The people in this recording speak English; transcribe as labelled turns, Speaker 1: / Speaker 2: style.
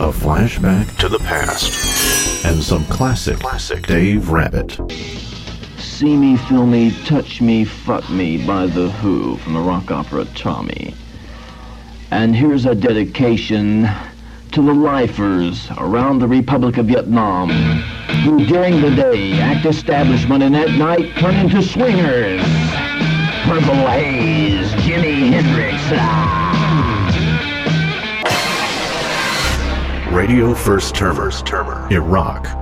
Speaker 1: A flashback to the past. And some classic Dave Rabbit.
Speaker 2: See Me, Feel Me, Touch Me, Fuck Me by The Who from the rock opera Tommy. And here's a dedication to the lifers around the Republic of Vietnam who during the day act establishment and at night turn into swingers. Purple Haze, Jimi Hendrix.
Speaker 1: Radio First Termer, Iraq.